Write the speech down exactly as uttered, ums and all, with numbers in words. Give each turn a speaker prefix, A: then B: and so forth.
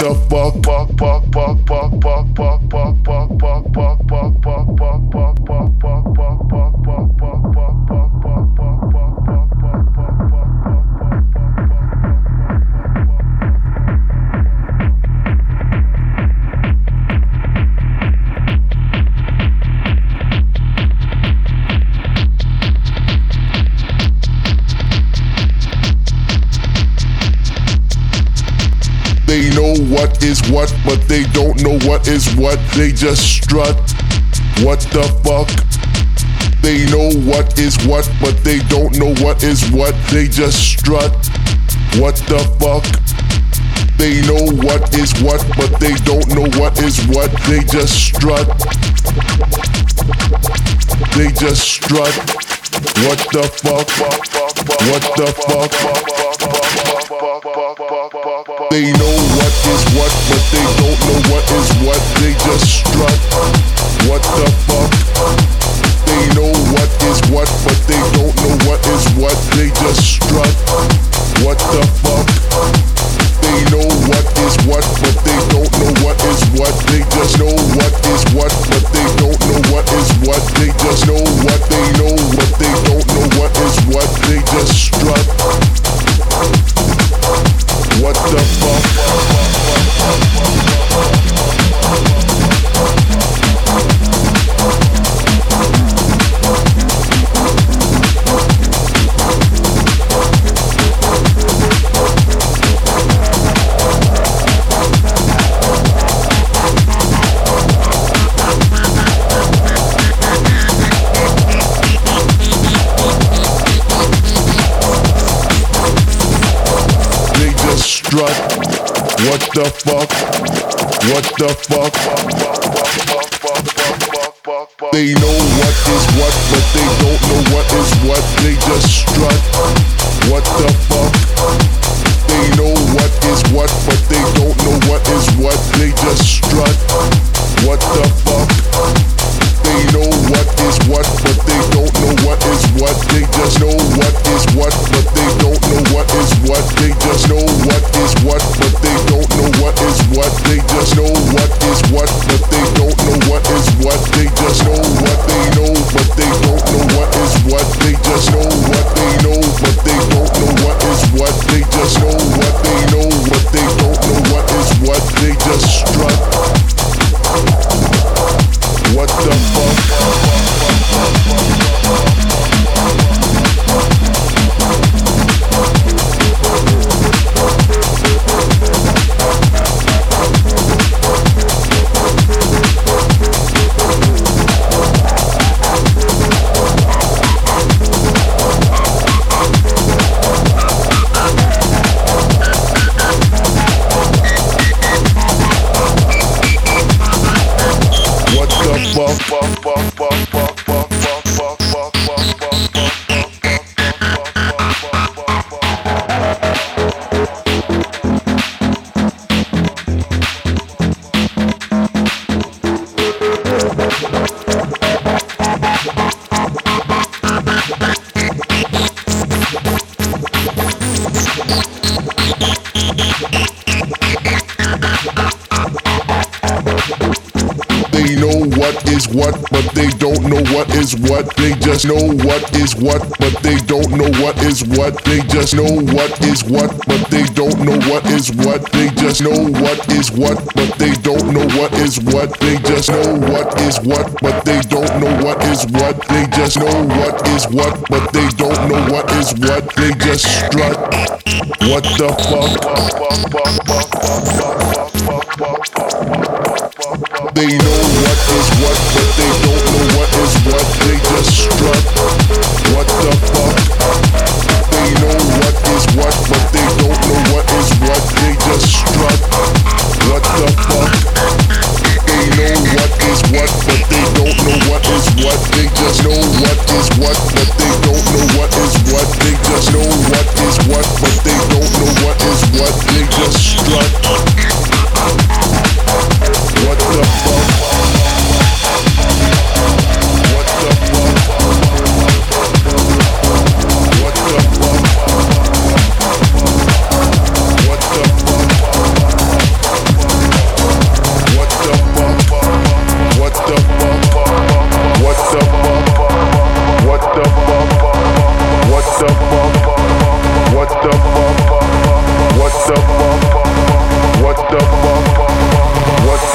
A: the fuck? Fuck, fuck, fuck, fuck, fuck, fuck, fuck, fuck, fuck, fuck, fuck, fuck, fuck, fuck, fuck, fuck, fuck, fuck, fuck, fuck, They know what is what, but they don't know what is what. They just strut. What the fuck? They know what is what, but they don't know what is what. They just strut. What the fuck? They know what is what, but they don't know what is what. They just strut. They just strut. What the fuck? What the fuck? They know what is what, but they don't know what is what. They just strut. What the fuck? They know what is what, but they don't know what is what. They just strut. What the fuck? They know what is what, but they don't know what is what. They just know what is what, but they don't know what is what. They just know what they know, what they don't know what is what. They just strut. What the fuck? Strut. What the fuck? What the fuck? They know what is what, but they don't know what is what. They just strut. What the fuck? They know what is what, but they don't know what is what. They just strut. What the fuck? They know what is what, but they don't know what is what. They just know what is what, but they don't know what is what. They just know what is what, but they don't know what is what. They just know what is what, but they don't know what is what. They just know what they know, but they don't know what is what. They just know what they know, but they don't know what is what. They just know what they know, but they don't know what is what. They just strut. What the fuck? They know what is what, but they don't know what is what. They just know what is what, but they don't know what is what. They just know what is what, but they don't know what is what. They just know what is what, but they don't know what is what. They just know what is what, but they don't know what is what. They just know what is what, but they don't know what is what. They just strut. What the fuck?